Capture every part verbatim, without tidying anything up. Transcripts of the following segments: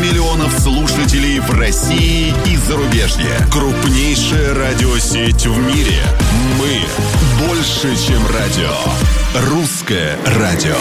миллионов слушателей в России и зарубежье. Крупнейшая радиосеть в мире. Мы больше, чем радио. Русское радио.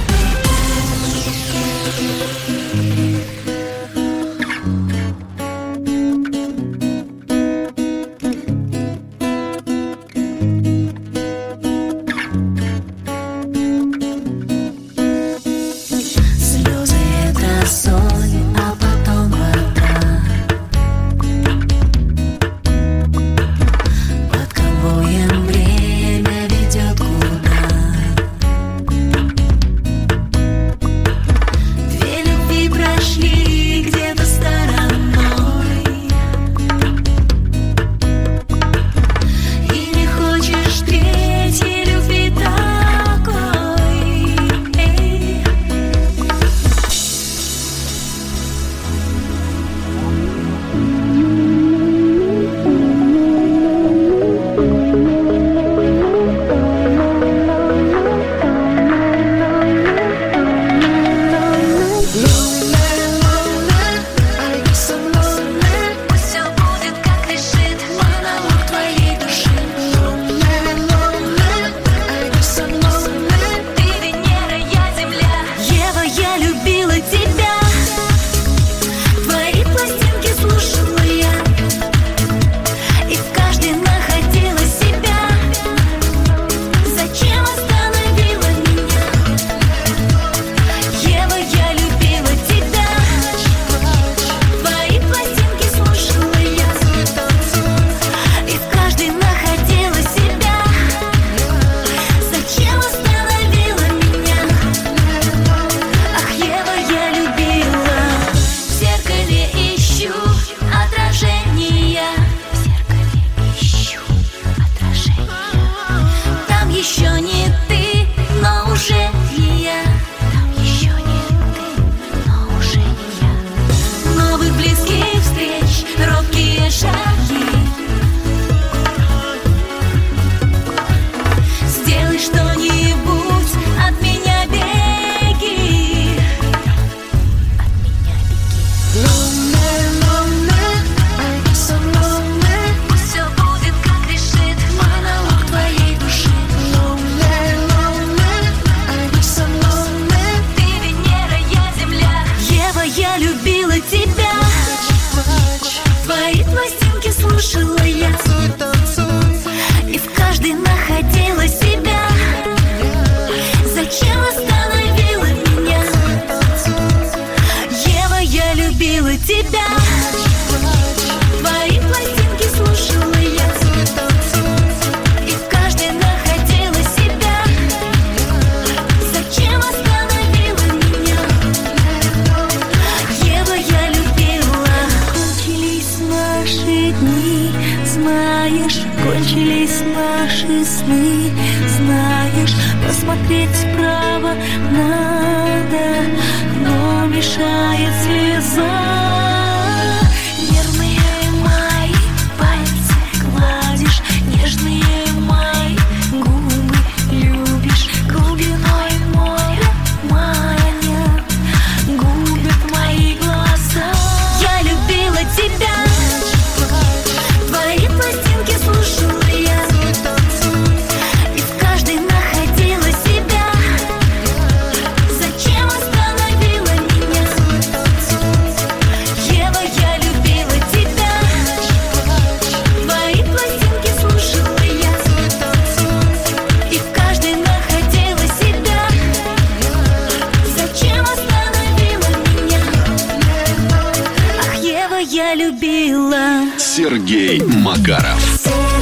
Сергей Макаров.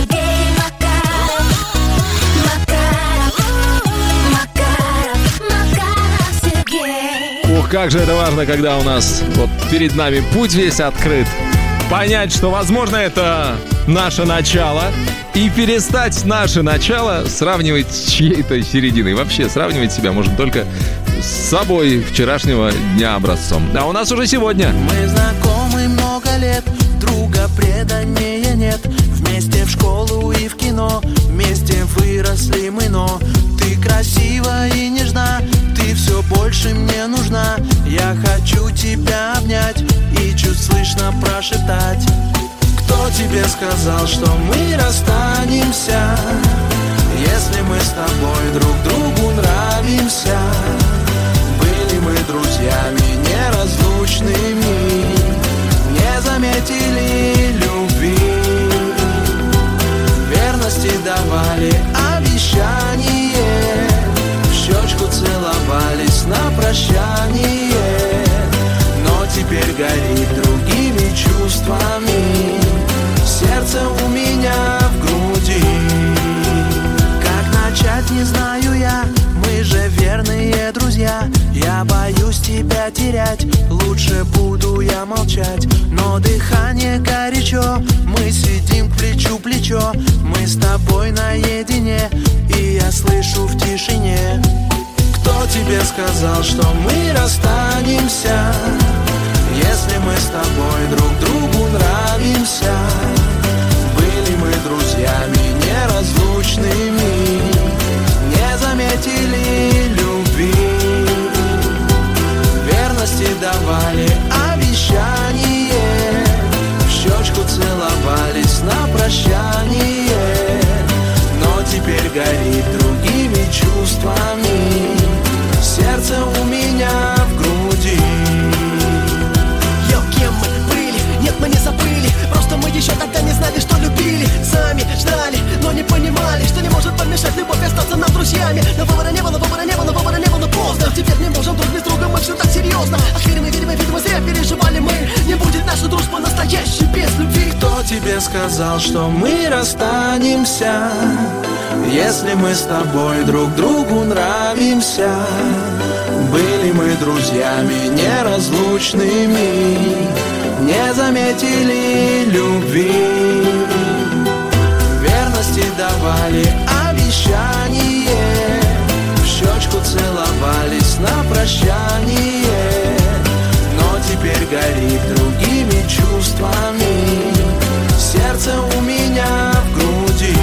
Ух, как же это важно, когда у нас вот перед нами путь весь открыт. Понять, что, возможно, это наше начало, и перестать наше начало сравнивать с чьей-то серединой. Вообще, сравнивать себя можно только с собой вчерашнего дня образцом. А у нас уже сегодня. Мы знакомы много лет, друга предания нет. Вместе в школу и в кино, вместе выросли мы, но ты красива и нежна, ты все больше мне нужна. Я хочу тебя обнять и чуть слышно прошептать: кто тебе сказал, что мы расстанемся, если мы с тобой друг другу нравимся? Были мы друзьями неразлучными, не заметили любви, верности давали обещание, в щечку целовались на прощание. Но теперь горит другими чувствами сердце у меня в груди. Как начать, не знаю я, мы же верные друзья. Я боюсь тебя терять, лучше буду я молчать. Но дыхание горячо, мы сидим плечу плечо, мы с тобой наедине, и я слышу в тишине: кто тебе сказал, что мы расстанемся, если мы с тобой друг другу нравимся? Были мы друзьями неразлучными, не заметили любви, верности давали обещание, в щечку целовались на прощание. Но теперь горит другими чувствами сердце у меня в груди. Йо, кем мы были? Нет, мы не забыли, просто мы еще тогда не знали, что любили. Сами ждали, но не понимали, что не может помешать любовь остаться нам друзьями. Но выбора не было, выбора не было, выбора не было, поздно. Теперь не можем друг без друга, мы все так серьезно. Ах, верим, видимо, видимо, зря переживали мы. Не будет наша дружба настоящей без любви. Кто тебе сказал, что мы расстанемся, если мы с тобой друг другу нравимся? Были мы друзьями неразлучными, не заметили любви, верности давали обещание, в щечку целовались на прощание. Но теперь горит другими чувствами сердце у меня в груди.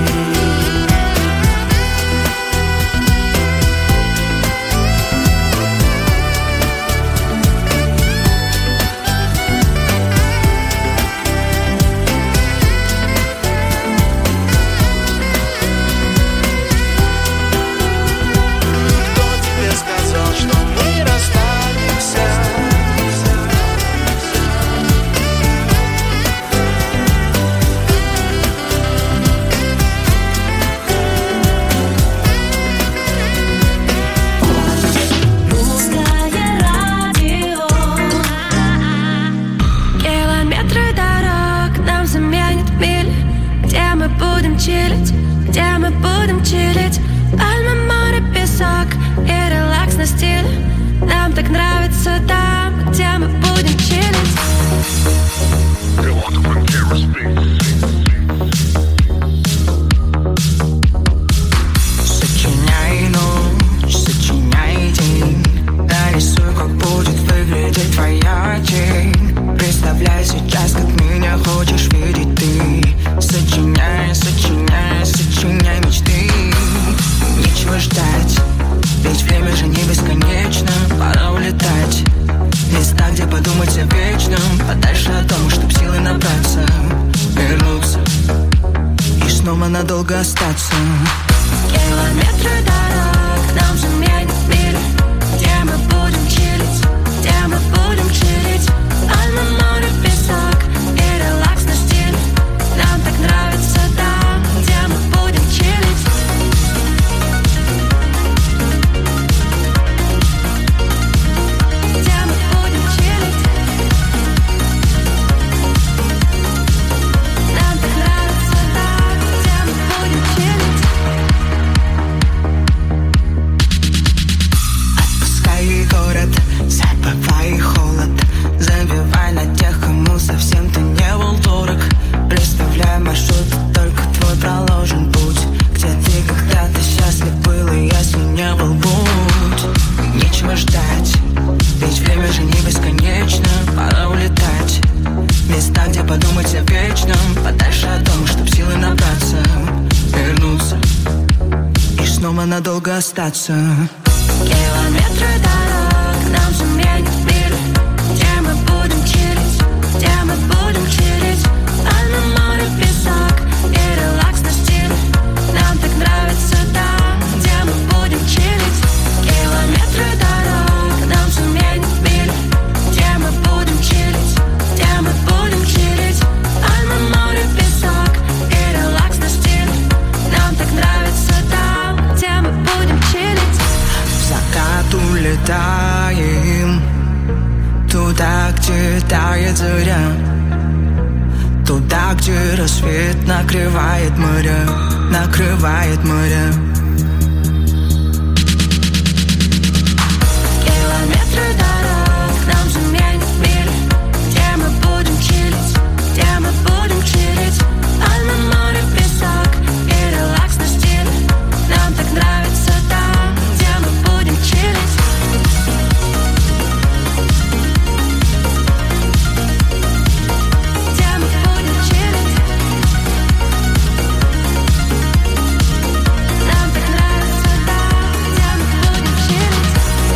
Где мы будем чилить, пальмы, море, песок и релакс на стиле. Нам так нравится там, где мы будем чилить. Сочиняй ночь, сочиняй день, нарисуй, как будет выглядеть твоя тень. Представляй сейчас, как меня хочешь видеть ты. Сочиняй, сочиняй, сочиняй мечты. Нечего ждать, ведь время же не бесконечно. Пора улетать в места, где подумать о вечном, подальше от дома, чтоб силы набраться, вернуться и снова надолго остаться. Километры дорог нам заменят мир. Где мы будем чилить, где мы будем чилить, пальмы, море, песок и релакс на стиле. Нам так нравится там, где мы будем чилить. Где мы будем чилить. Нам так нравится там, где мы будем чилить. Отпускай город, забывай холод, забивай на тех, кому совсем ты не был дорог. Представляй маршрут, только твой проложен путь, где ты когда-то счастлив был, и если не был, будь. Нечего ждать, ведь время же не бесконечно. Пора улетать в места, где подумать о вечном, подальше от дома, чтоб силы набраться, вернуться и снова дома надолго остаться. Километры дорог нам заменит мир. Где мы будем чилить, где мы будем чилить. Альма, море, песок и релакс на стиле. Нам так нравится там, где мы будем чилить. Километры дорог нам заменит мир. Где мы будем чилить, где мы будем чилить. Альма, море, песок и релакс на стиле. Нам так нравится там, где мы будем чилить. В закат улетаем туда, где тает заря, туда, где рассвет накрывает моря, накрывает моря. Километры дорог нам заменит мир. Где мы будем чилить, где мы будем чилить. Альма, море, песок и релакс на стиле. Нам так нравится там, где мы будем чилить. Где мы будем чилить. Нам так нравится там, где мы будем чилить.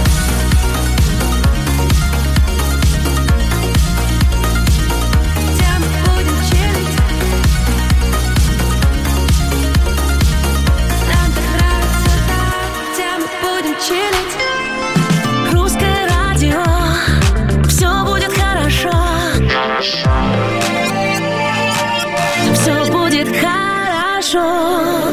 Где мы будем чилить. Нам так нравится там, где мы будем чилить. Русское радио, все будет хорошо. Все будет хорошо.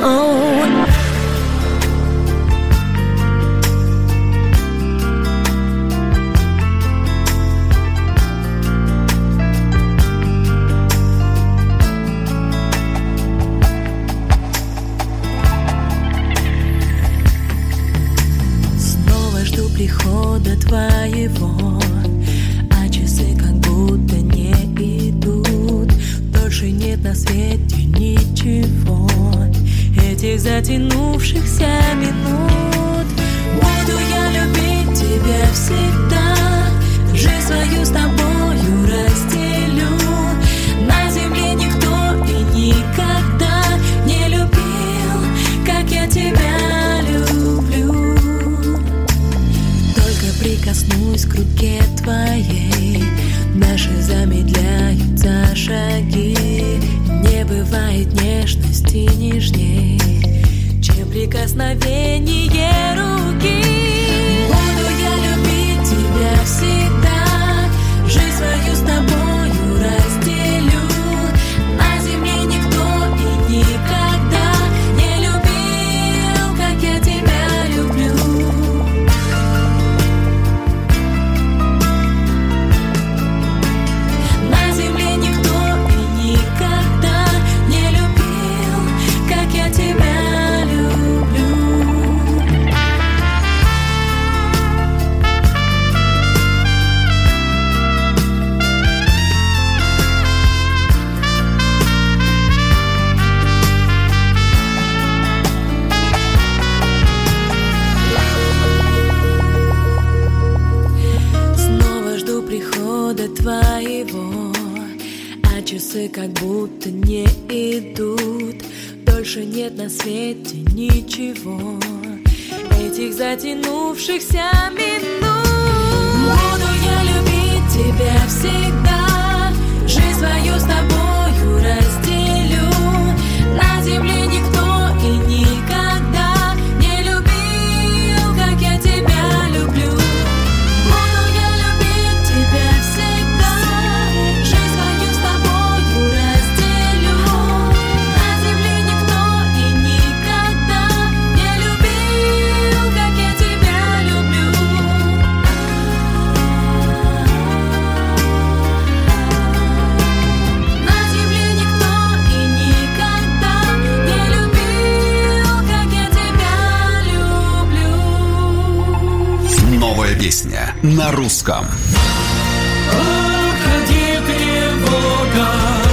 Снова жду прихода твоего, а часы как будто не идут. Дольше нет на свете ничего, этих затянувшихся минут. Буду я любить тебя всегда, жизнь свою с тобою разделю. На земле никто и никогда не любил, как я тебя люблю. Только прикоснусь к руке твоей, наши замедляются шаги. Не бывает нежности нежней, чем прикосновение руки. Буду я любить тебя всегда, жизнь свою с тобою разделю. На земле никто и никогда не любил, как я тебя люблю. На земле никто и никогда не любил, как я тебя люблю. Снова жду прихода твоего, а часы как будто не идут. Дольше нет на свете ничего, этих затянувшихся минут. Буду я любить тебя всегда, жизнь свою с тобою разделю. На земле никто и никогда не любил, как я тебя люблю. Буду я любить тебя всегда, жизнь свою с тобою разделю. На земле никто и никогда не любил, как я тебя люблю. На земле никто и никогда не любил, как я тебя люблю. Новая песня на русском. Уходи, тревога,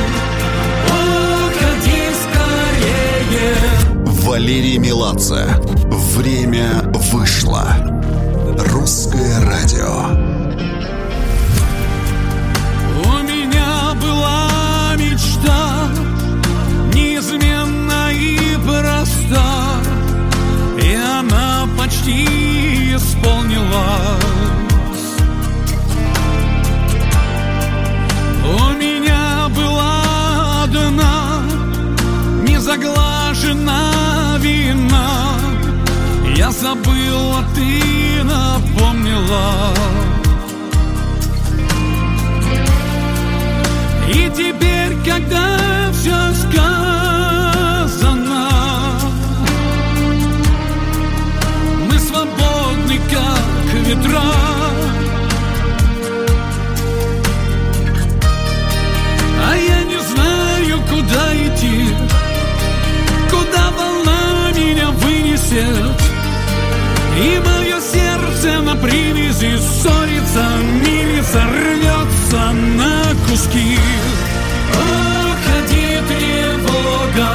уходи скорее. Валерий Меладзе. Время вышло. Русское радио. У меня была мечта, неизменна и проста. Я почти исполнилась. У меня была одна незаглажена вина. Я забыл, а ты напомнила. И теперь, когда все сказано, мы свободны, как ветра. А я не знаю, куда идти, куда волна меня вынесет. И мое сердце на привязи ссорится, мирится, рвется на куски. Уходи, тревога,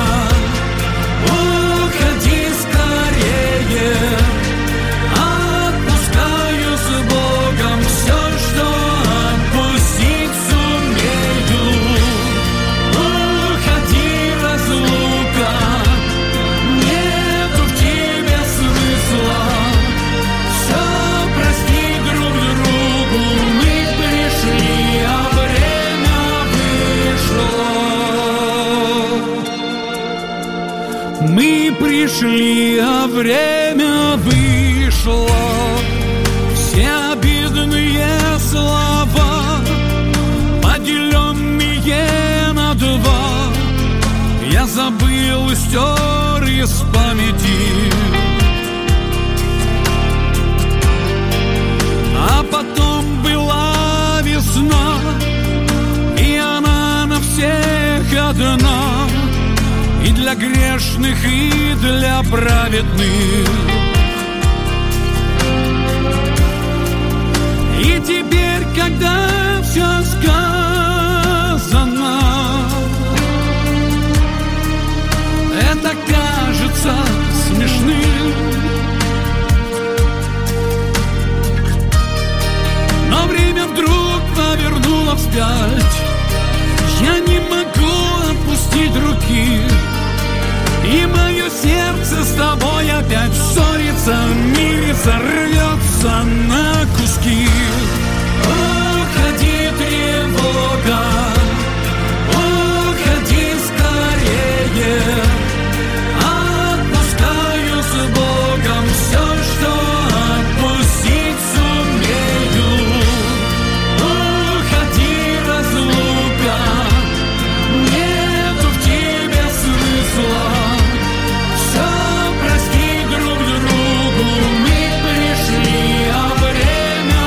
уходи скорее. Отпускаю с Богом все, что отпустить сумею. Уходи, разлука, нету в тебе смысла. Все прости друг другу, мы пришли, а время вышло. Мы пришли, а время вышло. Все обидные слова, поделенные на два, я забыл и стер из памяти. А потом была весна, и она на всех одна, и для грешных, и для праведных. И теперь, когда все сказано, это кажется смешным. Но время вдруг повернуло вспять. Я не могу отпустить руки, и мое сердце с тобой опять ссорится, мирится, рвется на куски. Уходи, тревога, уходи скорее. Отпускаю с Богом все, что отпустить сумею. Уходи, разлука, нету в тебе смысла. Все прости друг другу, мы пришли, а время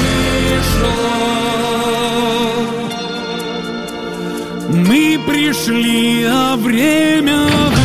вышло. Мы пришли, а время вышло.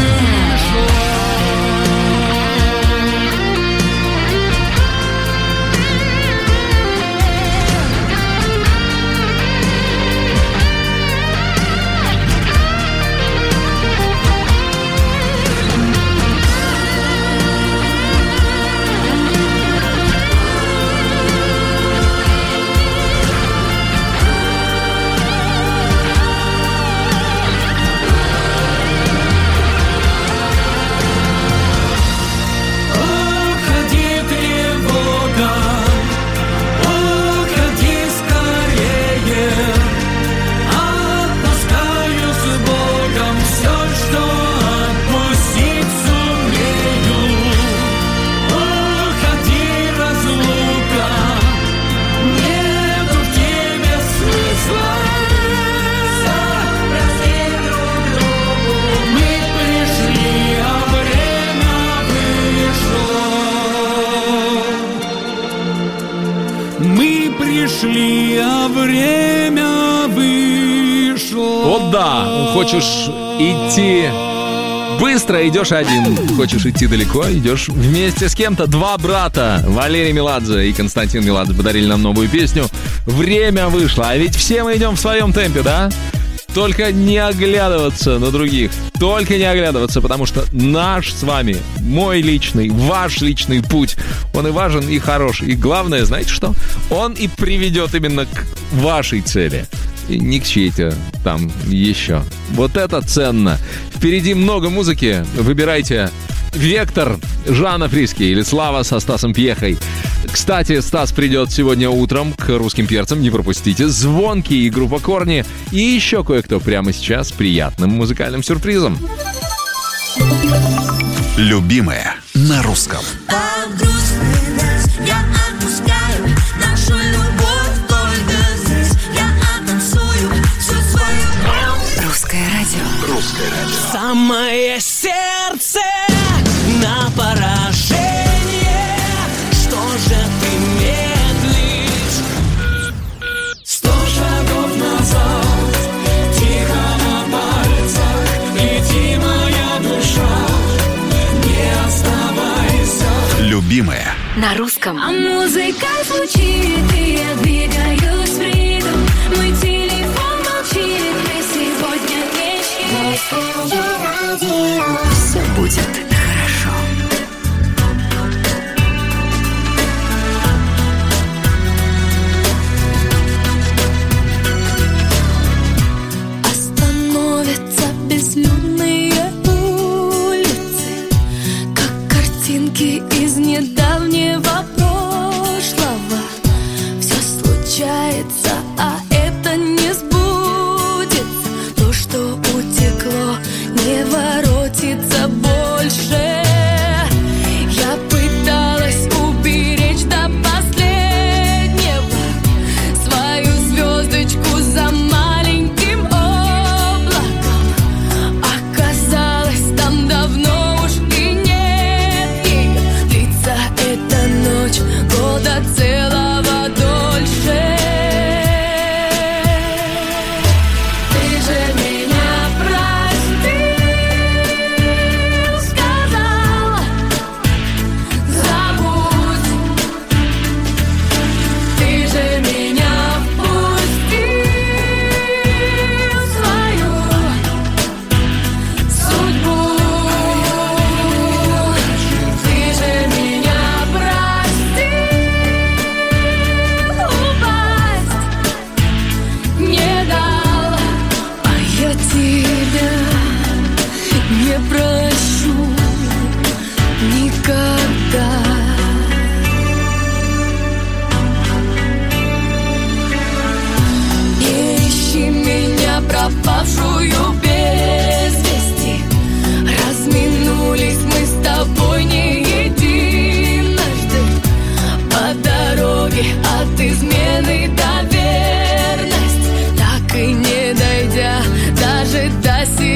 Мы пришли, а время вышло. Вот да, хочешь идти быстро, идешь один. Хочешь идти далеко, идешь вместе с кем-то. Два брата, Валерий Меладзе и Константин Меладзе, подарили нам новую песню. Время вышло. А ведь все мы идем в своем темпе, да? Только не оглядываться на других. Только не оглядываться, потому что наш с вами, мой личный, ваш личный путь, он и важен, и хорош. И главное, знаете что? Он и приведет именно к вашей цели. И не к чьей-то там еще. Вот это ценно. Впереди много музыки. Выбирайте Вектор Жанна Фриске или Слава со Стасом Пьехой. Кстати, Стас придет сегодня утром к русским перцам, не пропустите. Звонкий и группа Корни. И еще кое-кто прямо сейчас с приятным музыкальным сюрпризом. Любимое на русском. Русское радио. Русское радио. Самое сердце на поражение. Что же ты медлишь? Сто шагов назад, тихо на пальцах, лети, моя душа, не оставайся. Любимое На русском. А музыка звучит, и я двигаюсь в ритм. Мой телефон молчит, мы сегодня вечером. Все будет хорошо. Остановятся безлюдные улицы, как картинки из недавнего прошлого. Все случается, а это не сбудется. То, что утекло, не воротится больше. Я пыталась уберечь до последнего свою звездочку за маленьким облаком. Оказалось, там давно уж и нет ее. Длится эта ночь года целого дольше. Ты же меня прости, сказала, забудь. Ты же меня впустил в свою судьбу. Ты же меня простил, упасть не дал, а я тебя не прощу никогда. Не ищи меня, пропавшую без вести. Разминулись мы с тобой не единожды. По дороге от измены до верности, так и не дойдя даже до сих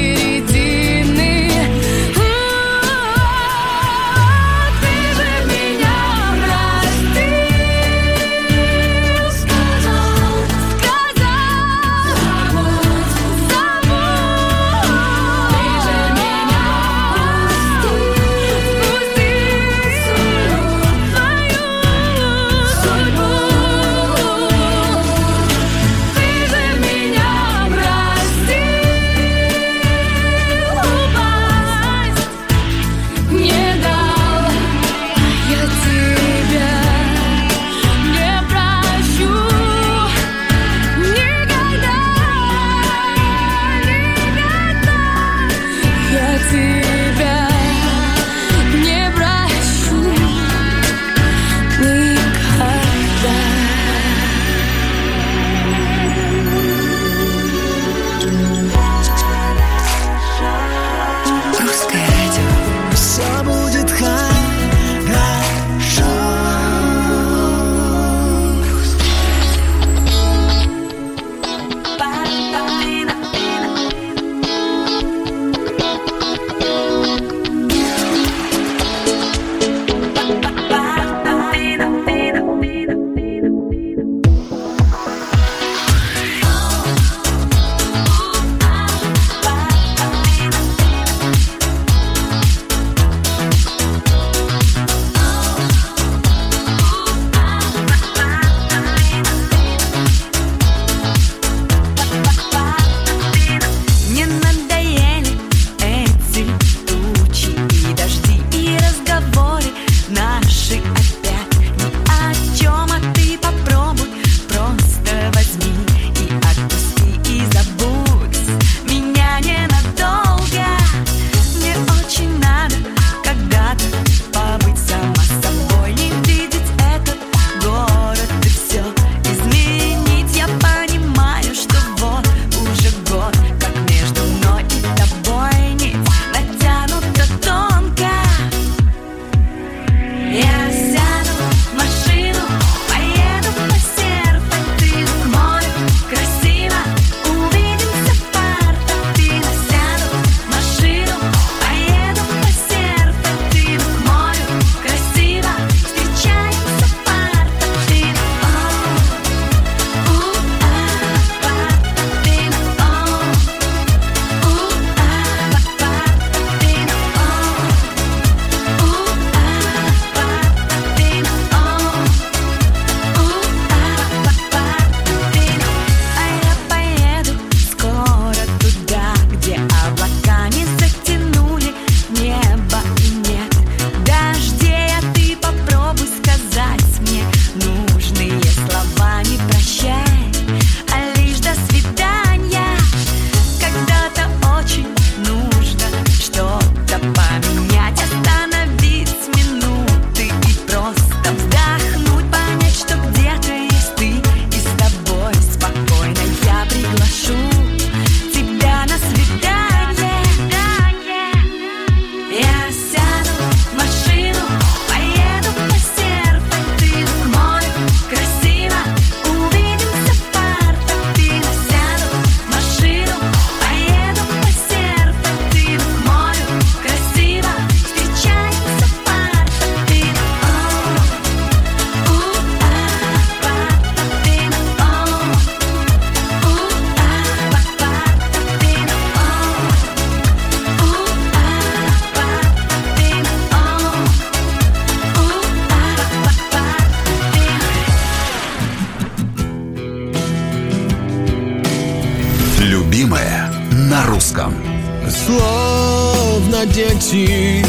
русском. Словно дети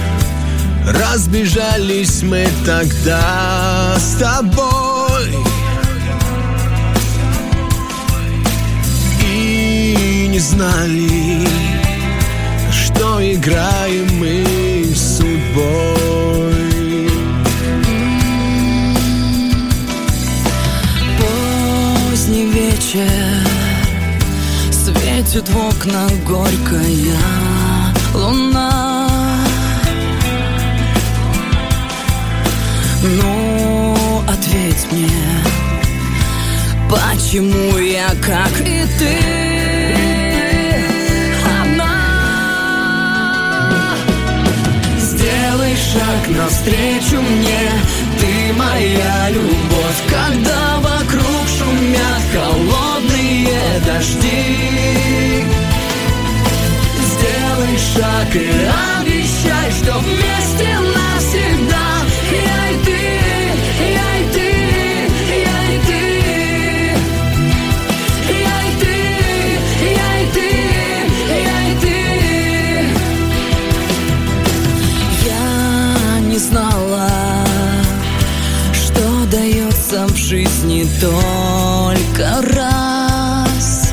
разбежались мы тогда с тобой, и не знали, что играем мы с судьбой. Поздний вечер, светит в окна горькая луна. Ну, ответь мне, почему я, как и ты, одна? Сделай шаг навстречу мне, ты моя любовь, когда вокруг шумят холодные дожди. Сделай шаг и обещай, что вместе навсегда. Я и ты, я и ты, я и ты, я и ты, я и ты, я и ты. Я не знала, что дается в жизни только раз.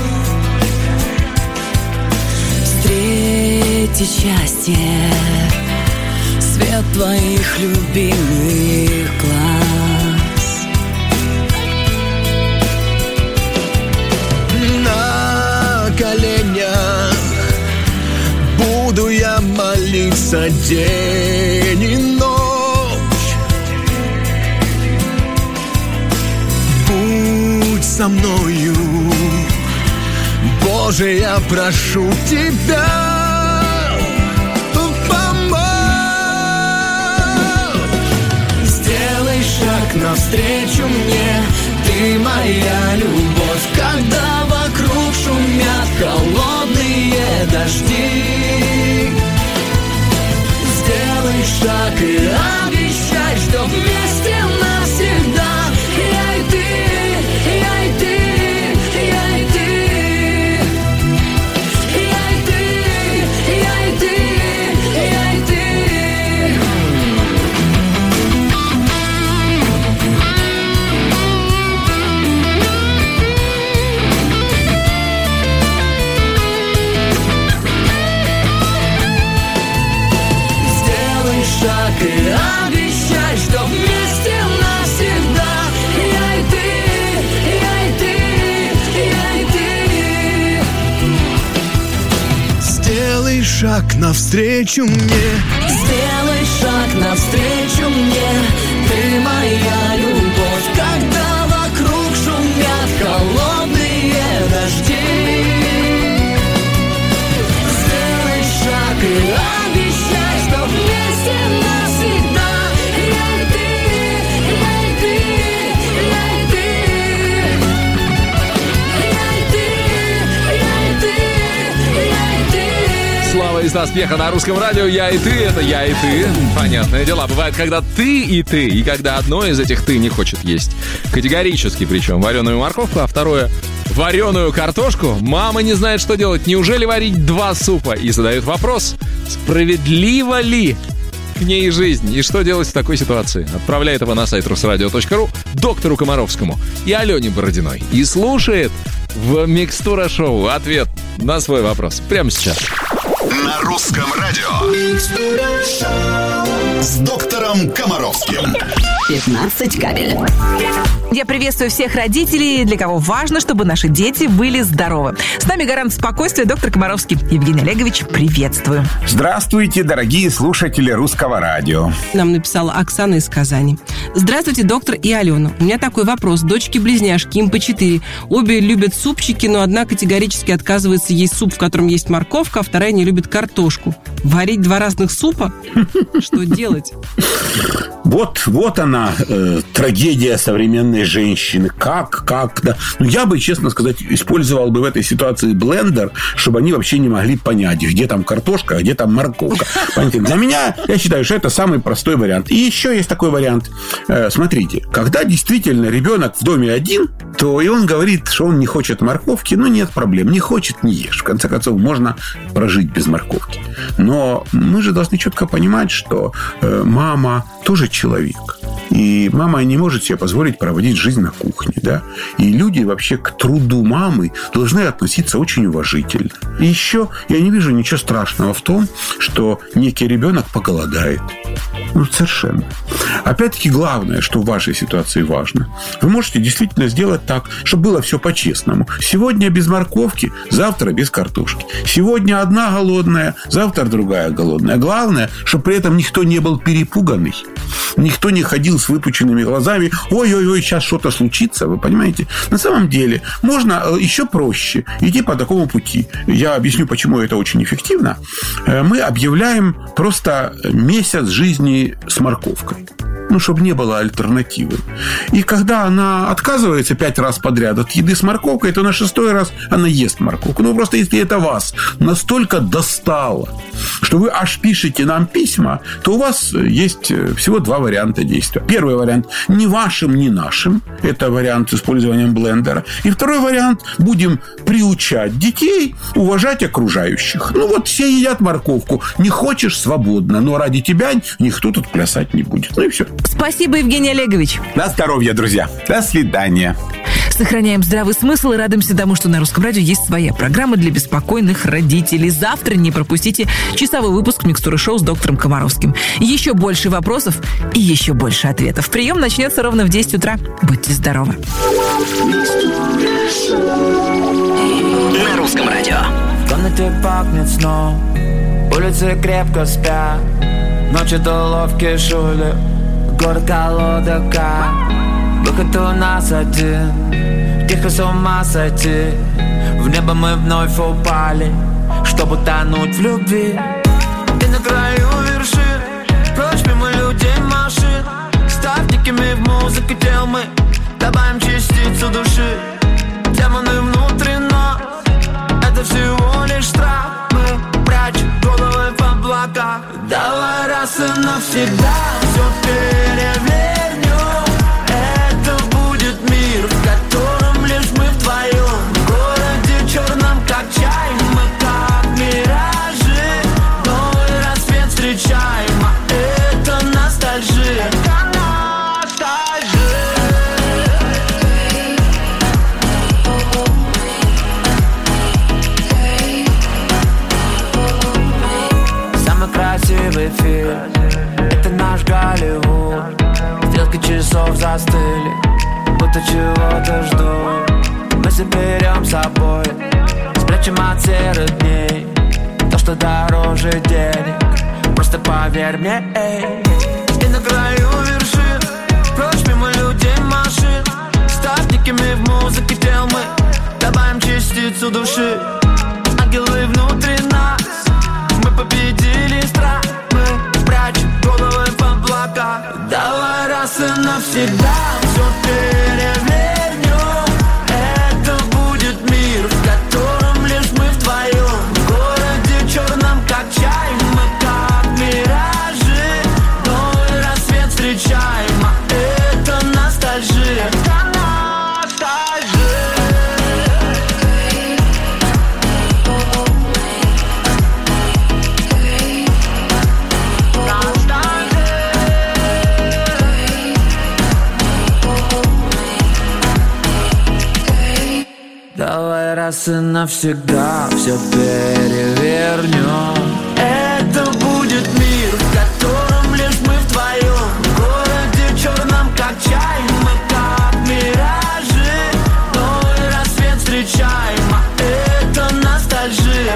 Встретить счастье, свет твоих любимых глаз. На коленях буду я молиться день и ночь. Будь со мною, Боже, я прошу тебя. Шаг навстречу мне, ты моя любовь, когда вокруг шумят холодные дожди. Сделай шаг и обещай, что вместе навсегда. Я и ты, я и ты, я и ты, я и ты, я и ты, я и ты. Шаг и обещай, что вместе навсегда. Я и ты, я и ты, я и ты. Сделай шаг навстречу мне. Сделай шаг навстречу мне. Ты моя любовь, когда вокруг шумят холодные дожди. Сделай шаг и обещай, что вместе навсегда. Я и ты, я и ты, я и ты, я и ты, я и ты, я и ты. Слава и Стас Пьеха на русском радио. Я и ты, это я и ты. Понятное дело. Бывает, когда ты и ты, и когда одно из этих ты не хочет есть. Категорически причем. Вареную морковку, а второе вареную картошку. Мама не знает, что делать. Неужели варить два супа? И задает вопрос, справедливо ли к ней жизнь? И что делать в такой ситуации? Отправляет его на сайт русрадио точка ру доктору Комаровскому и Алене Бородиной. И слушает в Микстура Шоу ответ на свой вопрос прямо сейчас. На русском радио. С доктором Комаровским. пятнадцать кабель. Я приветствую всех родителей, для кого важно, чтобы наши дети были здоровы. С нами гарант спокойствия доктор Комаровский. Евгений Олегович, приветствую. Здравствуйте, дорогие слушатели русского радио. Нам написала Оксана из Казани. Здравствуйте, доктор и Алена. У меня такой вопрос. Дочки-близняшки, им по четыре. Обе любят супчики, но одна категорически отказывается есть суп, в котором есть морковка, а вторая не любит любит картошку. Варить два разных супа? Что делать? Вот, вот она, э, трагедия современной женщины. Как, как, да. Ну, я бы, честно сказать, использовал бы в этой ситуации блендер, чтобы они вообще не могли понять, где там картошка, а где там морковка. Понимаете? Для меня, я считаю, что это самый простой вариант. И еще есть такой вариант. Э, смотрите, когда действительно ребенок в доме один, то и он говорит, что он не хочет морковки, ну, нет проблем. Не хочет, не ешь. В конце концов, можно прожить без морковки. Но мы же должны четко понимать, что э, мама тоже человек. И мама не может себе позволить проводить жизнь на кухне, да. И люди вообще к труду мамы должны относиться очень уважительно. И еще я не вижу ничего страшного в том, что некий ребенок поголодает. Ну, совершенно. Опять-таки, главное, что в вашей ситуации важно. Вы можете действительно сделать так, чтобы было все по-честному. Сегодня без морковки, завтра без картошки. Сегодня одна голодная, завтра другая голодная. Главное, чтобы при этом никто не был перепуганный. Никто не ходил с выпученными глазами. Ой-ой-ой, сейчас что-то случится. Вы понимаете? На самом деле, можно еще проще идти по такому пути. Я объясню, почему это очень эффективно. Мы объявляем просто месяц жизни с морковкой. Ну, чтобы не было альтернативы. И когда она отказывается пять раз подряд от еды с морковкой, то на шестой раз она ест морковку. Ну, просто если это вас настолько достало, что вы аж пишете нам письма, то у вас есть всего два варианта действия. Первый вариант – ни вашим, ни нашим. Это вариант с использованием блендера. И второй вариант – будем приучать детей уважать окружающих. Ну, вот все едят морковку. Не хочешь – свободно. Но ради тебя никто тут плясать не будет. Ну, и все. Спасибо, Евгений Олегович. На здоровье, друзья. До свидания. Сохраняем здравый смысл и радуемся тому, что на Русском радио есть своя программа для беспокойных родителей. Завтра не пропустите часовой выпуск «Микстуры шоу» с доктором Комаровским. Еще больше вопросов и еще больше ответов. Прием начнется ровно в десять утра. Будьте здоровы. На Русском радио. В комнате пахнет сном, улицы крепко спят, ночи до ловкие шули, город колода карт. Выход у нас один, тихо с ума сойти. В небо мы вновь упали, чтобы тонуть в любви. И на краю вершин, прочь мимо людей машин, став дикими в музыке тел мы добавим частицу души. Демоны внутри нас, это всего лишь страх. Мы прячем головы в облаках. Давай раз и навсегда все перевернем. Это будет мир, в котором лишь мы вдвоем. В городе черном, как чай, мы как миражи. Новый рассвет встречаем, а это ностальжия. Красивый фильм, это наш Голливуд. Стрелки часов застыли, будто чего-то ждут. Мы заберем с собой, спрячем от серых дней то, что дороже денег. Просто поверь мне, эй. И на краю вершин, прочь мимо людей машин, став дикими в музыке тел мы добавим частицу души. Ангелы внутри нас, мы победили страх, мы прячем головы в облаках. Давай раз и навсегда все перевернем. Это будет мир, в котором лишь мы вдвоем. В городе черном, как чай, мы как миражи. Новый рассвет встречаем, а это ностальжия. Давай раз и навсегда все перевернем. Это будет мир, в котором лишь мы вдвоем. В городе черном, как чай, мы как миражи. Новый рассвет встречаем, а это ностальжия.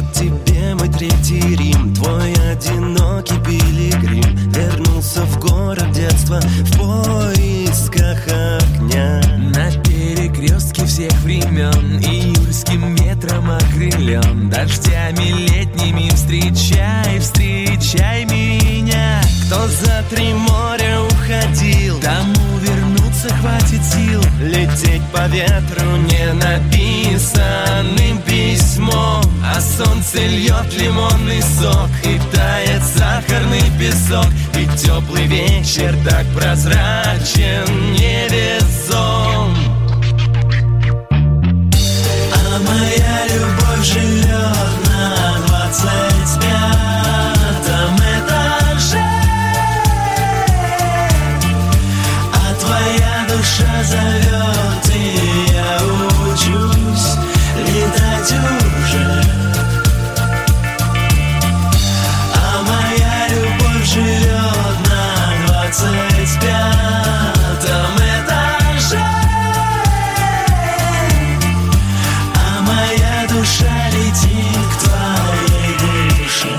тебе мой третий Рим. Твой одинокий пилигрим вернулся в город детства в поисках огня. На перекрестке всех времен июльским ветром окрылен, дождями летними встречай, встречай меня. Кто за три моря уходил, тому вернуться хватит сил. Лететь по ветру не написанным письмом, а солнце льет лимонный сок и тает сахарный песок. И теплый вечер так прозрачен невесом. А моя любовь живет на двадцать пятом этаже, а твоя душа зовет, и я учусь летать уже. А моя любовь живет на двадцать пятом этаже, а моя душа летит к твоей душе.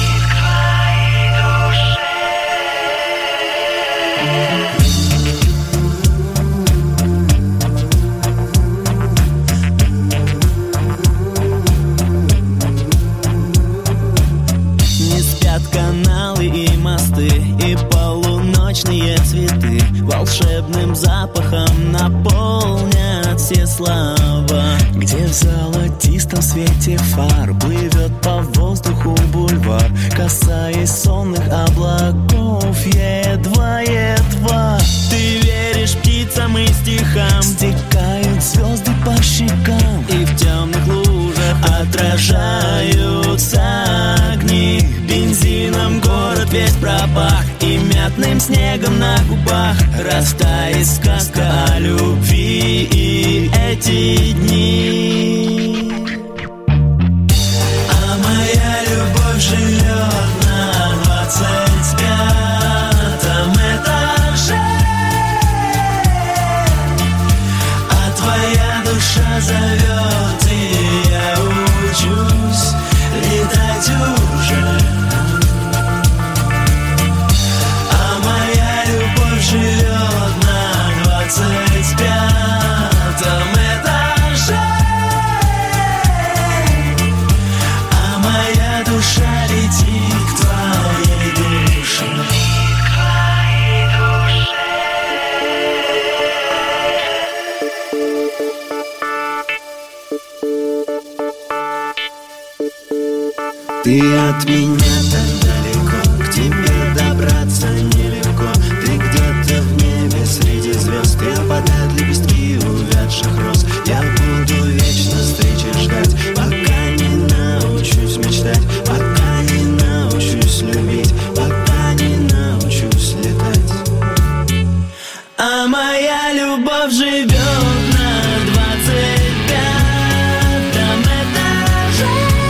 Не спят каналы и мосты, и полуночные цветы волшебным запахом наполнят все слова. Где в золотистом свете фар плывет по воздуху бульвар, касаясь сонных облаков едва-едва. Ты веришь птицам и стихам, стекают звезды по щекам, и в темных лужах отражаются огни. Бензином город весь пропах, и мятным снегом на губах растает сказка о любви и эти дни. А моя любовь живет на двадцать пятом этаже, а твоя душа зовет, и я учусь летать уже. А моя любовь живет на двадцать пятом этаже, а моя душа летит к твоей душе. Ты от меня так далеко, к тебе добраться нелегко. Ты где-то в небе среди звезд, и опадают лепестки увядших роз. Я буду вечно встречи ждать, пока не научусь мечтать, пока не научусь любить, пока не научусь летать. А моя любовь живет на двадцать пятом этаже.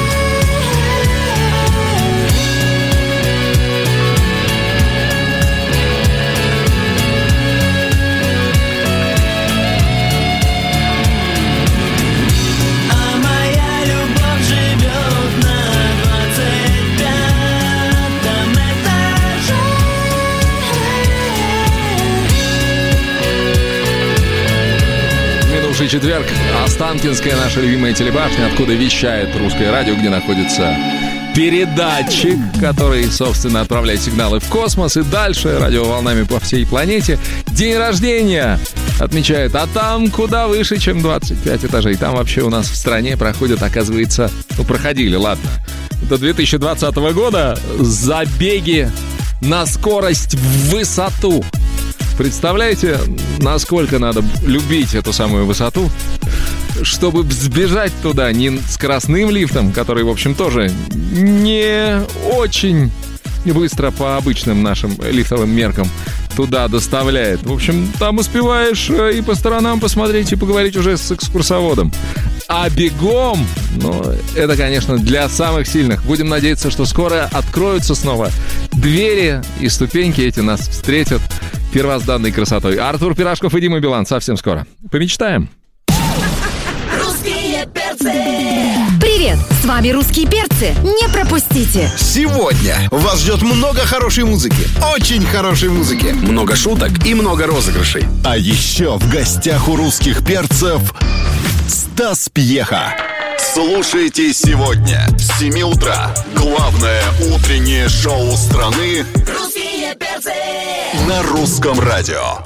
Минувший четверг, Останкинская, наша любимая телебашня, откуда вещает русское радио, где находится передатчик, который, собственно, отправляет сигналы в космос и дальше радиоволнами по всей планете. День рождения отмечают, а там куда выше, чем двадцать пять этажей. Там вообще у нас в стране проходят, оказывается, ну, проходили, ладно, до две тысячи двадцатого года забеги на скорость в высоту. Представляете, насколько надо любить эту самую высоту, чтобы сбежать туда не скоростным лифтом, который, в общем, тоже не очень быстро по обычным нашим лифтовым меркам туда доставляет. В общем, там успеваешь и по сторонам посмотреть, и поговорить уже с экскурсоводом. А бегом, ну, это, конечно, для самых сильных. Будем надеяться, что скоро откроются снова двери, и ступеньки эти нас встретят первозданной красотой. Артур Пирожков и Дима Билан совсем скоро. Помечтаем. Русские перцы. Привет! С вами «Русские перцы». Не пропустите! Сегодня вас ждет много хорошей музыки. Очень хорошей музыки. Много шуток и много розыгрышей. А еще в гостях у «Русских перцев» Стас Пьеха. Слушайте сегодня с семи утра главное утреннее шоу страны Русские перцы на Русском радио.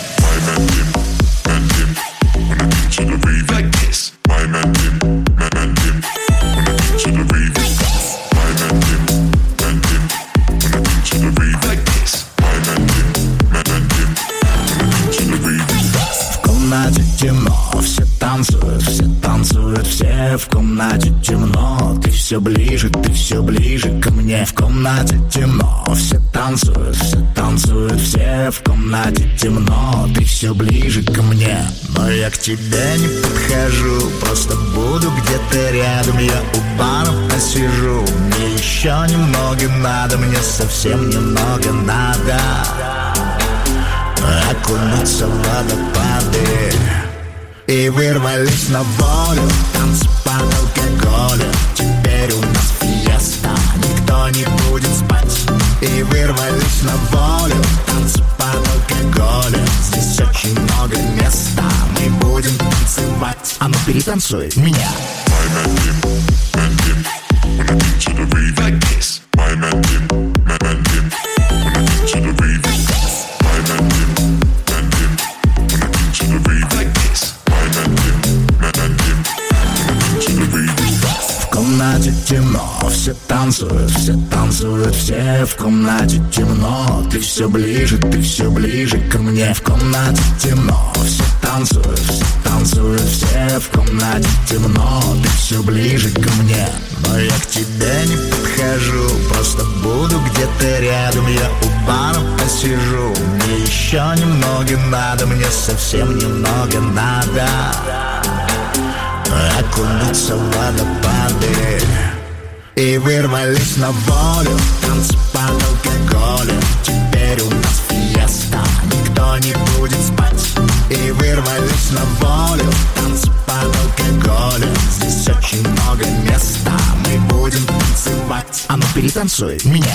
В комнате темно, все танцуют, все танцуют, все в комнате темно. Ты все ближе, ты все ближе ко мне. В комнате темно, все танцуют, все танцуют, все в комнате темно. Ты все ближе ко мне, но я к тебе не подхожу, просто буду где-то рядом. Я у бара посижу, мне еще немного надо, мне совсем немного надо окунуться в водопады. И вырвались на волю, танцы под алкоголем. Теперь у нас фиеста, никто не будет спать. И вырвались на волю, танцы под алкоголем. Здесь очень много места, мы будем танцевать. А ну перетанцуй меня. В комнате темно, все танцуют, все танцуют, все в комнате темно. Ты все ближе, ты все ближе ко мне. В комнате темно, все танцуют, все танцуют, все в комнате темно. Ты все ближе ко мне, но я к тебе не подхожу, просто буду где-то рядом. Я у бара посижу, мне еще немного надо, мне совсем немного надо окунуться в водопады. И вырвались на волю, танцы под алкоголем. Теперь у нас фиеста, никто не будет спать. И вырвались на волю, танцы под алкоголем. Здесь очень много места, мы будем танцевать. А ну перетанцуй меня.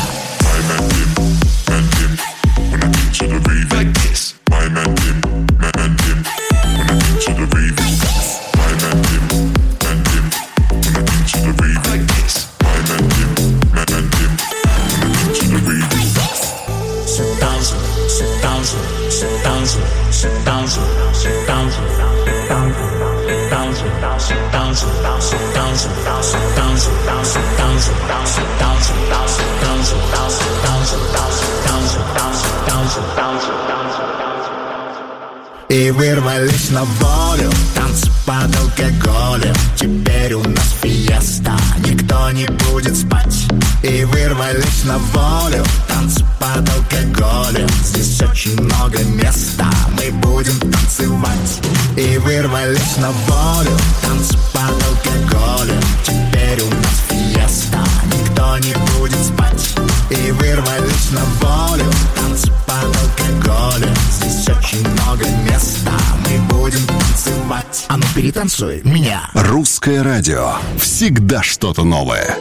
И вырвались на волю, танцы под алкоголем. Теперь у нас фиеста, никто не будет спать. И вырвались на волю, танцы под алкоголем. Здесь очень много места, мы будем танцевать. И вырвались на волю, танцы под алкоголем. Теперь у нас фиеста, никто не будет спать. И вырвались на волю, танцы под алкоголем. Здесь очень много места, мы будем танцевать. А ну перетанцуй меня. Русское радио. Всегда что-то новое.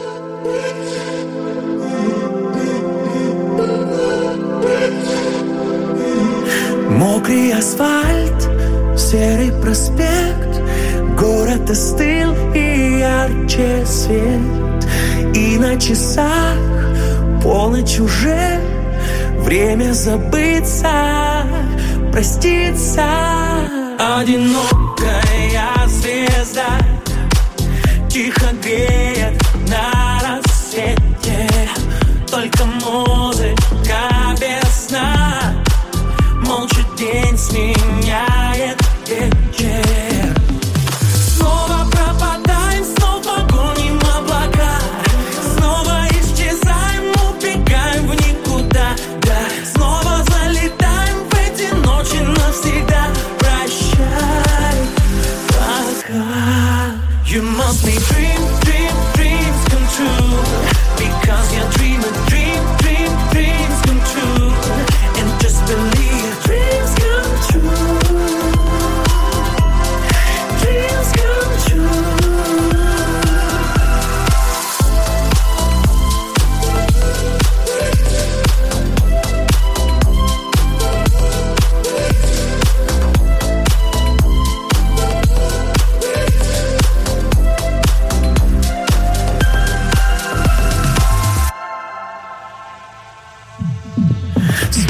Мокрый асфальт, серый проспект, город остыл и ярче свет. И на часах полночь уже, время забыться, проститься. Одинокая звезда тихо греет на рассвете. Только музыка без сна, молча день сменяет вечер. Снова пропадаем, снова гоним облака, снова исчезаем, убегаем в никуда. Да, снова залетаем в эти ночи навсегда. Прощай, пока. You must be dream, dream, dream.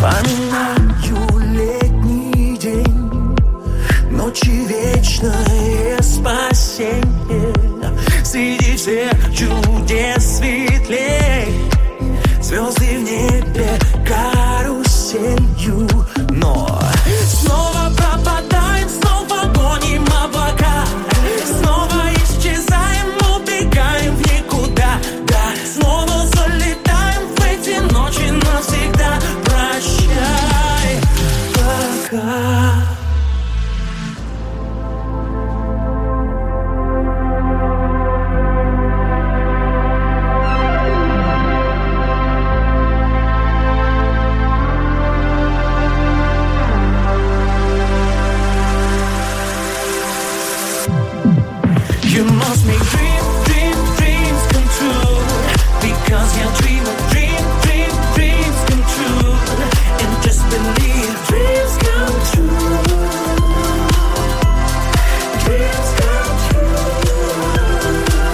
Вспоминаю летний день, ночи вечное спасение. Среди всех чудес светлей, звезды в небе каруселью. Но снова пропадаем, снова гоним облака, снова исчезаем, убегаем в никуда. Да, снова залетаем в эти ночи навсегда. Прощай, пока. You must make dream, dream, dreams come true. Because your dream of dream, dream, dreams come true. And just believe dreams come true. Dreams come true.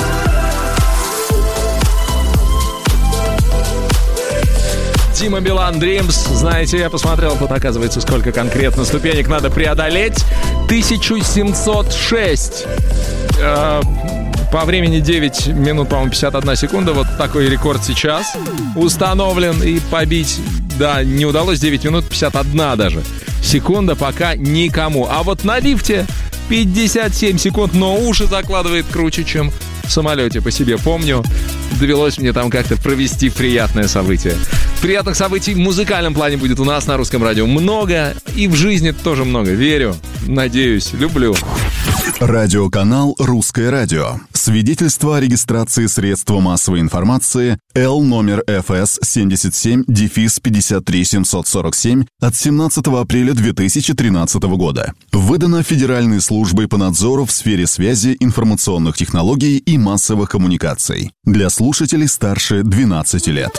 Дима Билан, Dreams. Знаете, я посмотрел, тут оказывается, сколько конкретно ступенек надо преодолеть. тысяча семьсот шесть. По времени девять минут, по-моему, пятьдесят одна секунда. Вот такой рекорд сейчас установлен. И побить, да, не удалось. Девять минут пятьдесят одна даже секунда пока никому. А вот на лифте пятьдесят семь секунд, но уши закладывает круче, чем в самолете. По себе помню, довелось мне там как-то провести приятное событие. Приятных событий в музыкальном плане будет у нас на Русском радио много. И в жизни тоже много. Верю, надеюсь, люблю. Радиоканал «Русское радио». Свидетельство о регистрации средства массовой информации Л номер эф эс семьдесят семь пятьдесят три семьсот сорок семь от семнадцатого апреля две тысячи тринадцатого года. Выдано Федеральной службой по надзору в сфере связи, информационных технологий и массовых коммуникаций. Для слушателей старше двенадцати лет.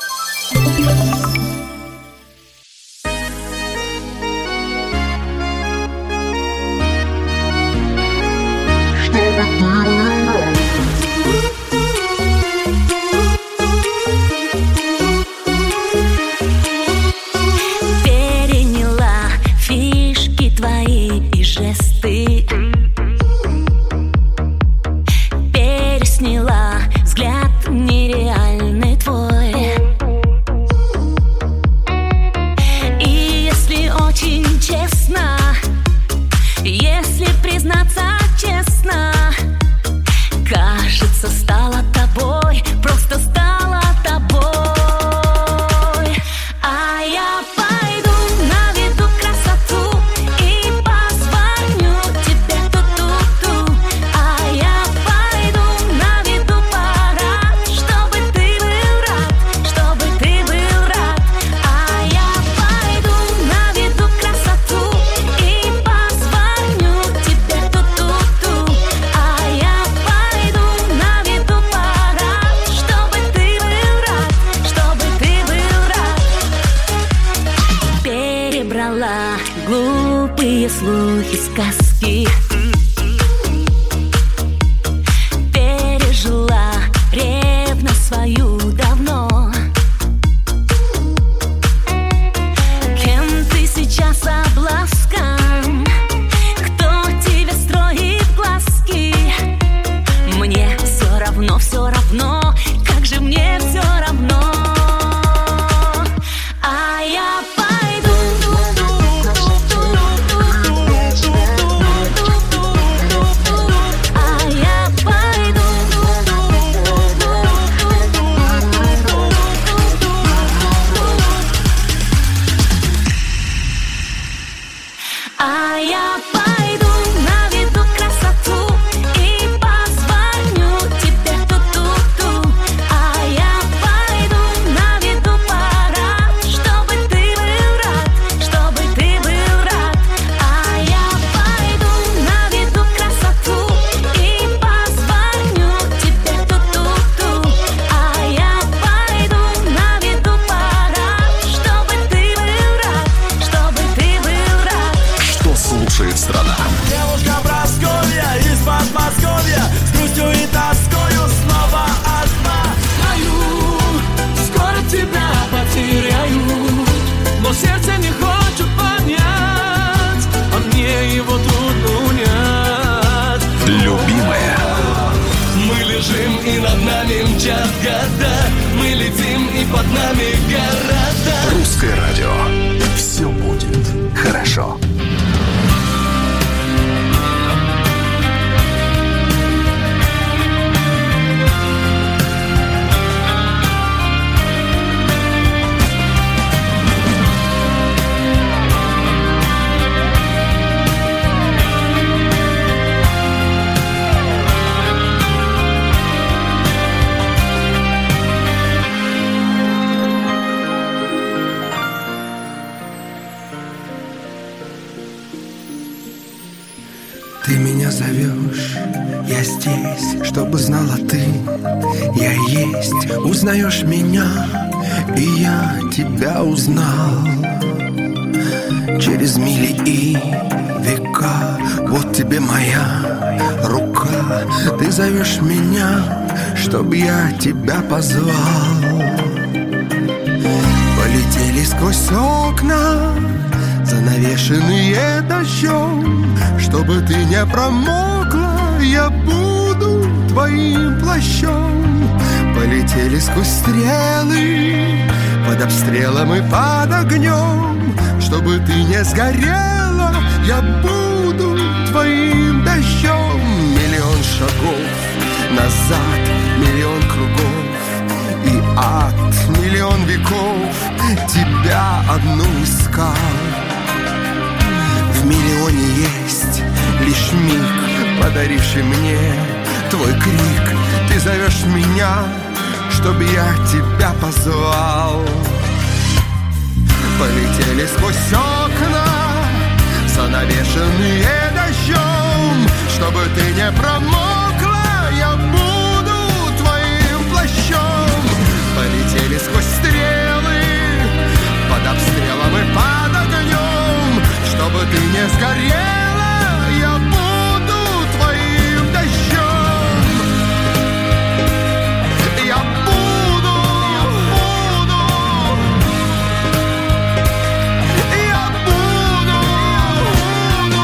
Переняла фишки твои и жесты, пересняла взгляд нереальный твой. года. Мы летим, и под нами города. Русское радио. Все будет хорошо. Ты меня зовешь, я здесь, чтобы знала ты, я есть, узнаешь меня, и я тебя узнал. Через мили и века, вот тебе моя рука. Ты зовешь меня, чтоб я тебя позвал. Полетели сквозь окна, занавешенные дождем. Чтобы ты не промокла, я буду твоим плащом. Полетели сквозь стрелы, под обстрелом и под огнем. Чтобы ты не сгорела, я буду твоим дождем. Миллион шагов назад, миллион кругов и ад, миллион веков тебя одну искал. В миллионе есть лишь миг, подаривший мне твой крик. Ты зовешь меня, чтоб я тебя позвал. Полетели сквозь окна, занавешенные дождем. Чтобы ты не промокла, я буду твоим плащом. Полетели сквозь стрелы, под обстрелом и под огнем. Чтобы ты не сгорела, я буду твоим дождем. Я буду, буду, я буду, буду.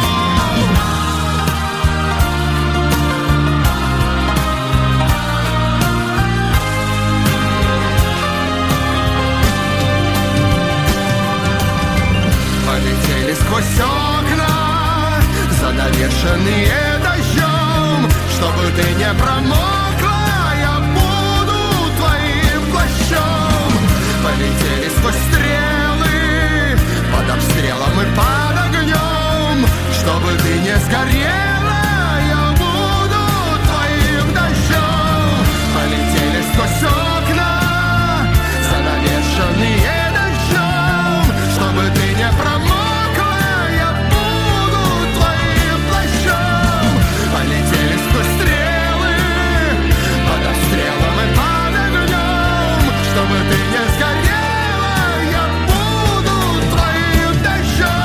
Полетели сквозь окна, занавешенные дождем. Чтобы ты не промокла, я буду твоим плащом. Полетели сквозь стрелы, под обстрелом и под огнем. Чтобы ты не сгорела, я буду твоим дождем. Полетели сквозь окна, занавешенные дождем. Чтобы ты не промокла, я буду твоим плащом. Полетели сквозь стрелы, под обстрелом и под огнем. Чтобы ты не сгорела, я буду твоим дождем.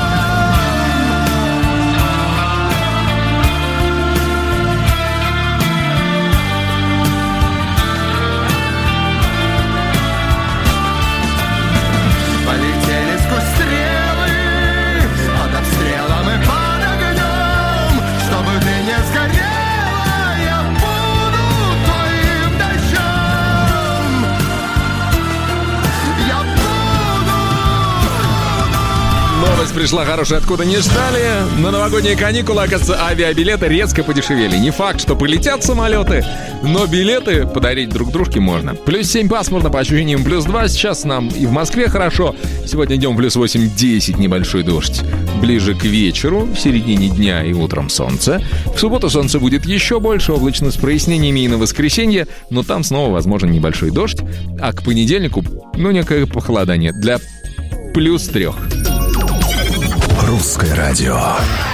Полетели сквозь стрелы, под обстрелом и под огнем. Чтобы ты не сгорела, я буду твоим дождем. Я буду. Новость пришла хорошая, откуда не ждали. На новогодние каникулы, оказывается, авиабилеты резко подешевели. Не факт, что полетят самолеты, но билеты подарить друг дружке можно. Плюс семь пасмурно, по ощущениям плюс два. Сейчас нам и в Москве хорошо. Сегодня днем плюс восемь-десять, небольшой дождь. Ближе к вечеру, в середине дня и утром солнце. В субботу солнце будет еще больше, облачно с прояснениями и на воскресенье, но там снова возможен небольшой дождь. А к понедельнику, ну, некое похолодание для плюс трех. Русское радио.